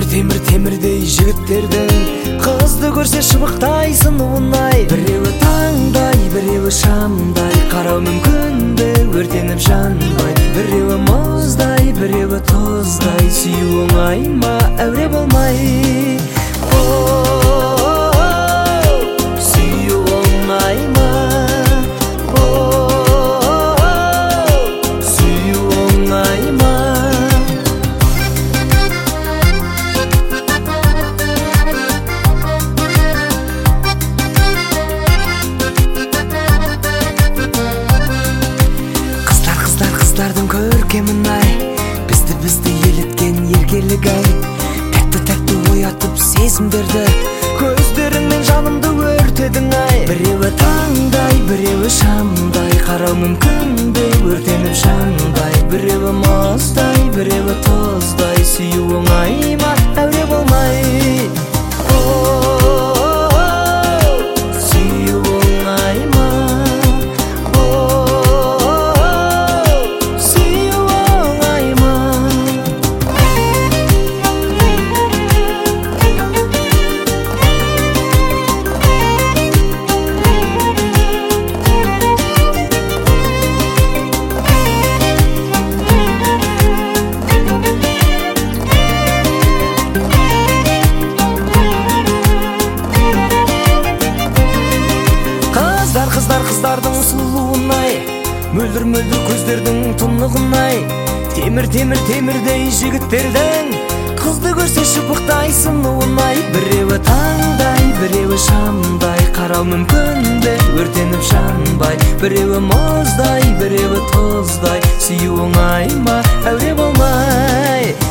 темірдей жігіттердің қызды көрсе шыбықтайсың оңай. Біреуі таңдай, біреуі шамдай, қарау мүмкін бе өртеніп жанбай. Біреуі мұздай, біреуі тұздай, сүю оңай ма, әуре болмай. Сүю оңай ма, сүю оңай ма. Қыздардың көркемін ай, бізді еліткен еркелік ай. Тәтті оятып сезімдерді, көздеріңмен жанымды өртедің ай. Біреуі таңдай, біреуі шамдай, қарау мүмкін бе өртеніп жанбай. Біреуі мұздай, біреуі тұздай, сүю оңай ма, әуре болмай. Сүю оңай ма, қыздардың сұлуынай, мөлдір көздердің тұнығынай. Темірдей жігіттердің қызды көрсе шыбықтайсың оңай. Біреуі таңдай, біреуі шамдай, қарау мүмкін бе өртеніп жанбай. Біреуі мұздай, біреуі тұздай, сүю оңай ма, әуре болмай.